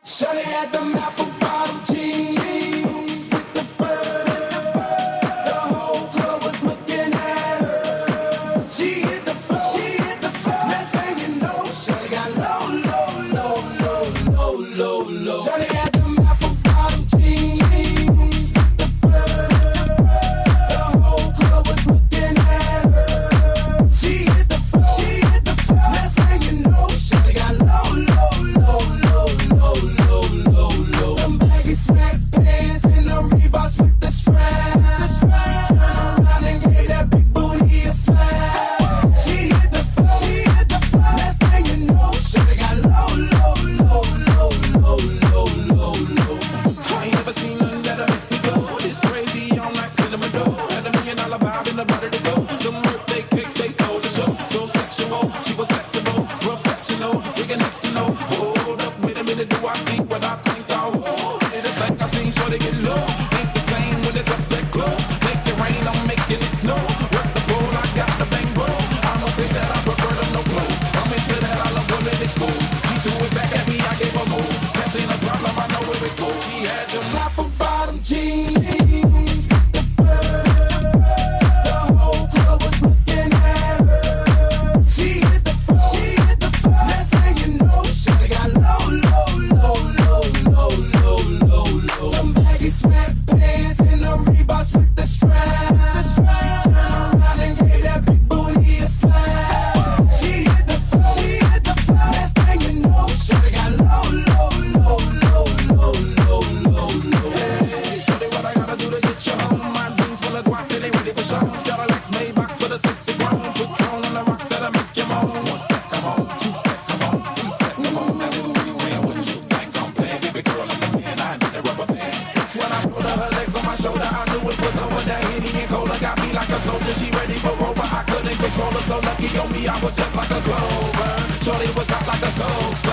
Shawty had them apple bottom jeans with the fur. The whole club was looking at her. She hit the floor. Next thing you know, Shawty got low. Shawty had them apple bottom jeans with the fur. The whole club was looking at her. She hit the floor. Next thing you know, Shawty got low. Them baggy sweatpants and the Reeboks with the strap. She turned around and gave that big booty a slap. She hit the floor. Next thing you know, Shawty got low. I ain't never seen nothing that'll make me go. It's crazy, all night spinning my dough. Had $1 million vibe in the body to go. Them birthday cakes, they stole the show. So sexual, she was flexible, professional, drinking Xano. Hold up, wait a minute, do I see what I think I will? Did it like I seen Shorty get low. Ain't the same when it's up that close. Make it rain, I'm making it snow. Work the pole, I got the bang roll. I'ma say that I prefer them no clothes. I'm into that, I love women exposed. She threw it back at me, I gave her more. Cash ain't a problem, I know where it goes. She had them Apple bottom jeans with the fur. The whole club was looking at her. She hit the floor. Next thing you know, Shawty got low. Them baggy sweatpants and the Reeboks with the strap. She turned around and gave that big booty a slap. She hit the floor. Next thing you know, Shawty got low. Hey, shorty, what I gotta do to get you home? My jeans full of guap, they ain't ready for shows. Got a Lex Maybach for the sexy grown. Patron on the rocks that'll make you moan. One step, come on. Two steps, come on. Three steps, come on. That is me playing with you like I'm playing. Baby girl, I'm the man. I need the rubber bands. When I put her legs on my shoulder, I knew it was over. That Henny and Cola got me like a soldier. She ready for Rover. I couldn't control her, so lucky on me, I was just like a clover. Shorty was hot like a toast.